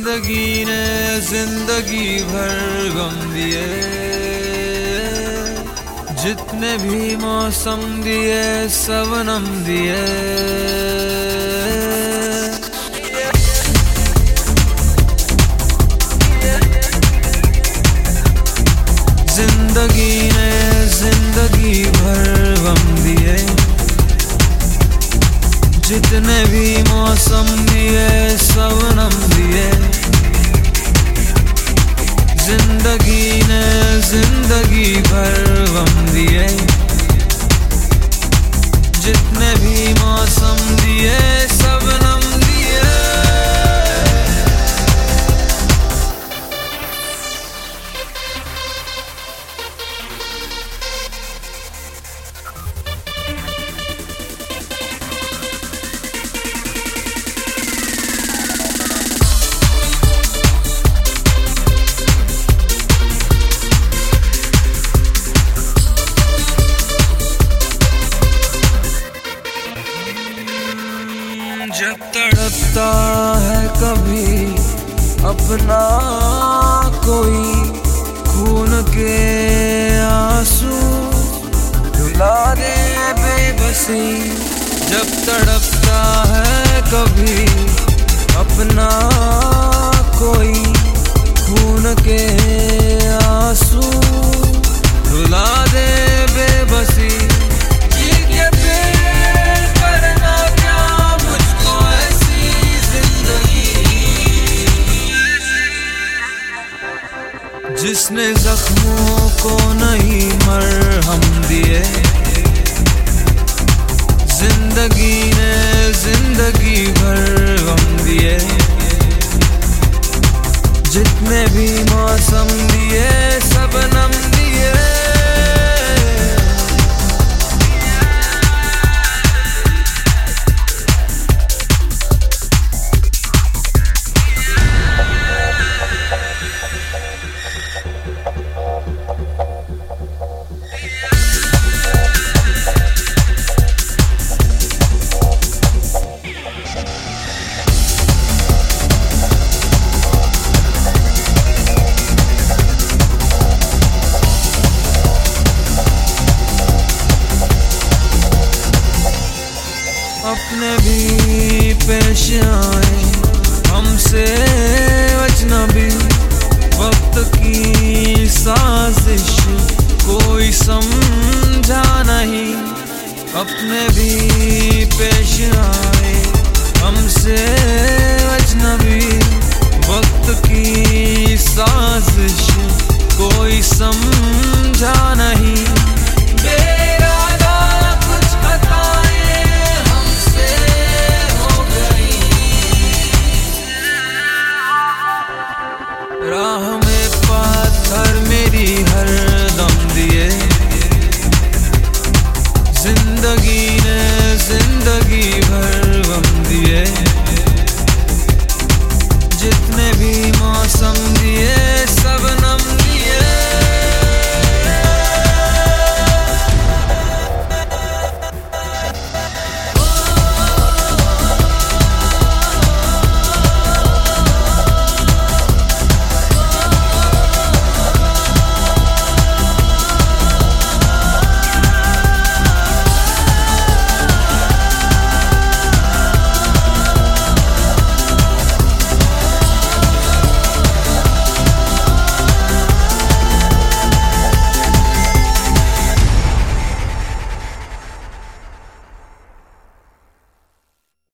जिंदगी ने जिंदगी भर गम दिए, जितने भी मौसम दिए सबनम दिए। जिंदगी ने जिंदगी भर गम दिए, जितने भी मौसम दिए सबनम दिए। जिंदगी ने जिंदगी भर गम दिए, जितने भी मौसम दिए सबनम दिए। जब तड़पता है कभी अपना कोई, खून के आंसू रुला दे बेबसी। जब तड़पता है कभी अपना कोई, खून के आंसू रुला दे बेबसी। जिसने जख्मों को नहीं मरहम दिए, जिंदगी ने जिंदगी भर गम दिए। जितने भी मौसम दिए सबनम दिए। अपने भी पेश आए हमसे अजनबी, वक्त की साजिश कोई समझा नहीं। अपने भी पेश आए हमसे अजनबी, वक्त की साजिश कोई समझा नहीं।